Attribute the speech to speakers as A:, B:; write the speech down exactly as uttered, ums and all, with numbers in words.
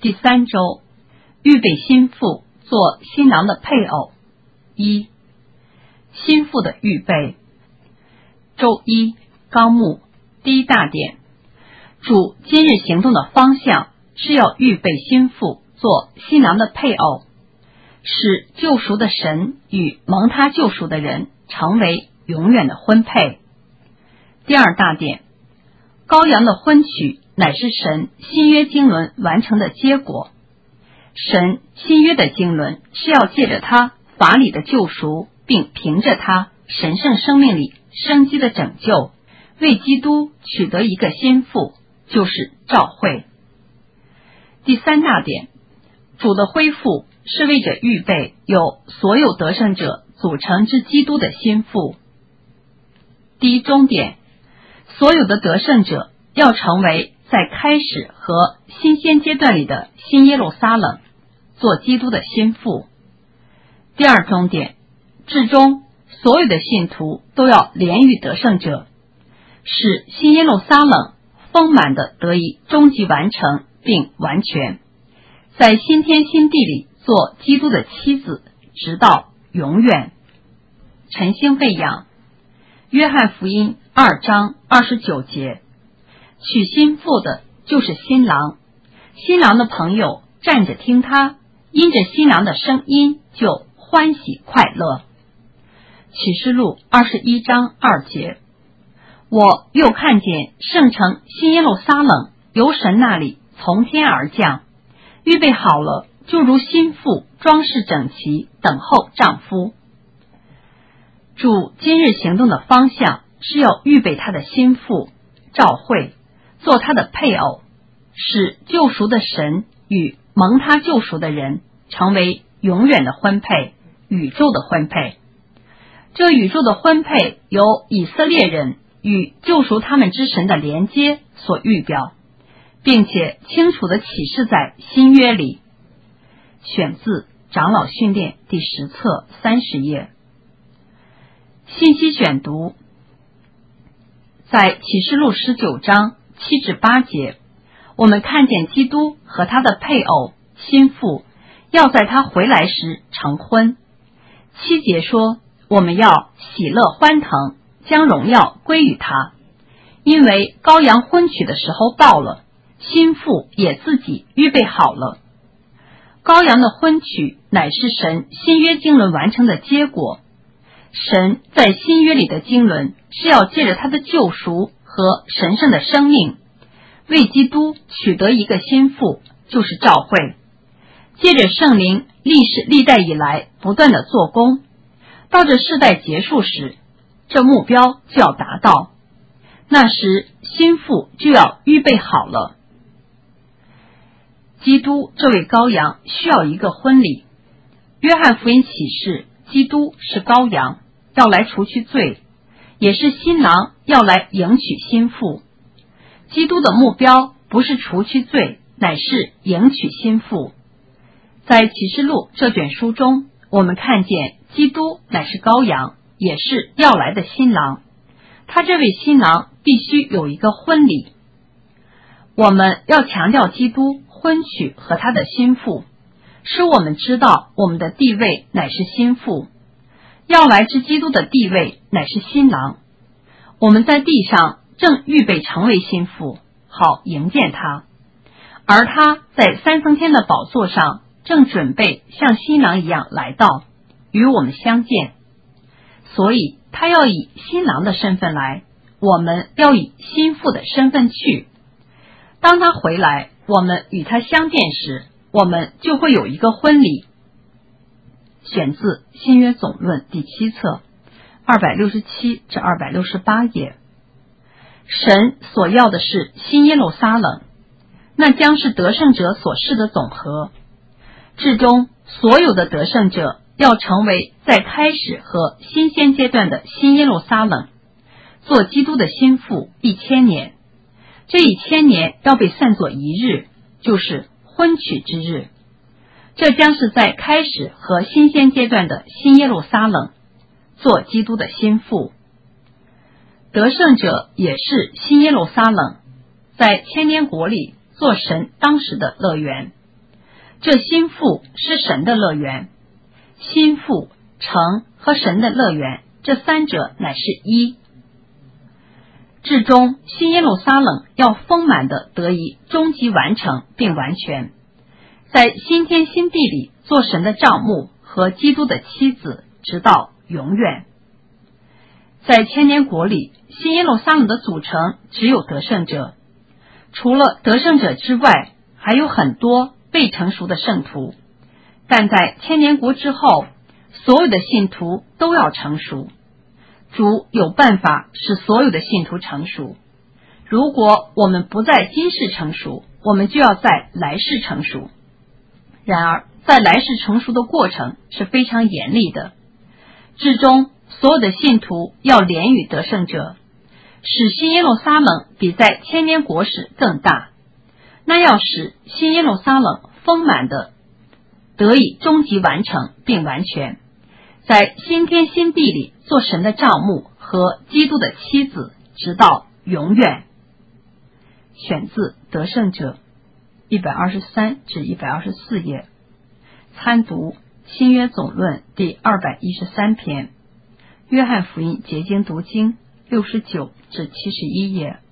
A: 第三周，预备新妇做新郎的配偶。一、新妇的预备。周一纲目第一大点，主今日行动的方向是要预备新妇做新郎的配偶，使救赎的神与蒙他救赎的人成为永远的婚配。第二大点，羔羊的婚娶乃是神新约经纶完成的结果。神新约的经纶是要借着他法理的救赎，并凭着他神圣生命里生机的拯救，为基督取得一个新妇，就是召会。第三大点，主的恢复是为着预备有所有得胜者组成之基督的新妇。第一中点，所有的得胜者要成为在开始和新鲜阶段里的新耶路撒冷，做基督的新妇。第二中点，至终所有的信徒都要连于得胜者，使新耶路撒冷丰满的得以终极完成并完全，在新天新地里做基督的妻子，直到永远。晨星喂养。约翰福音二章二十九节，娶新妇的就是新郎，新郎的朋友站着听他，因着新郎的声音就欢喜快乐。启示录二十一章二节，我又看见圣城新耶路撒冷由神那里从天而降，预备好了，就如新妇装饰整齐，等候丈夫。主今日行动的方向是要预备他的新妇召会，做他的配偶，使救赎的神与蒙他救赎的人成为永远的婚配，宇宙的婚配。这宇宙的婚配由以色列人与救赎他们之神的连接所预表，并且清楚地启示在新约里。选自长老训练第十册三十页。信息选读，在启示录十九章七至八节，我们看见基督和他的配偶新妇要在他回来时成婚。七节说，我们要喜乐欢腾，将荣耀归于他，因为羔羊婚娶的时候到了，新妇也自己预备好了。羔羊的婚娶乃是神新约经纶完成的结果。神在新约里的经纶是要借着他的救赎和神圣的生命，为基督取得一个新妇，就是召会。借着圣灵历史历代以来不断的做工，到这世代结束时，这目标就要达到，那时新妇就要预备好了。基督这位羔羊需要一个婚礼。约翰福音启示，基督是羔羊，要来除去罪，也是新郎要来迎娶新妇。基督的目标不是除去罪，乃是迎娶新妇。在启示录这卷书中，我们看见基督乃是羔羊，也是要来的新郎，他这位新郎必须有一个婚礼。我们要强调基督婚娶和他的新妇，使我们知道我们的地位乃是新妇，要来之基督的地位乃是新郎。我们在地上正预备成为新妇，好迎接他，而他在三层天的宝座上正准备像新郎一样来到，与我们相见。所以他要以新郎的身份来，我们要以新妇的身份去。当他回来，我们与他相见时，我们就会有一个婚礼。选自新约总论第七册二百六十七至二百六十八页。神所要的是新耶路撒冷，那将是得胜者所示的总和。至终所有的得胜者要成为在开始和新鲜阶段的新耶路撒冷，做基督的新妇一千年。这一千年要被算作一日，就是婚娶之日。这将是在开始和新鲜阶段的新耶路撒冷，做基督的新妇。得胜者也是新耶路撒冷，在千年国里做神当时的乐园。 这心腹是神的乐园。心腹、城和神的乐园，这三者乃是一。至终新耶路撒冷要丰满的得以终极完成并完全，在新天新地里做神的帐幕和基督的妻子，直到永远。在千年国里，新耶路撒冷的组成只有得胜者，除了得胜者之外，还有很多未成熟的圣徒，但在千年国之后，所有的信徒都要成熟。主有办法使所有的信徒成熟。如果我们不在今世成熟，我们就要在来世成熟。然而在来世成熟的过程是非常严厉的，至终所有的信徒要连于得胜者，使新耶路撒冷比在千年国时更大，那要使新耶路撒冷丰满的得以终极完成并完全，在新天新地里做神的帐幕和基督的妻子，直到永远。选自得胜者一百二十三至一百二十四页，参读新约总论第二百一十三篇，约翰福音结经读经六十九至七十一页。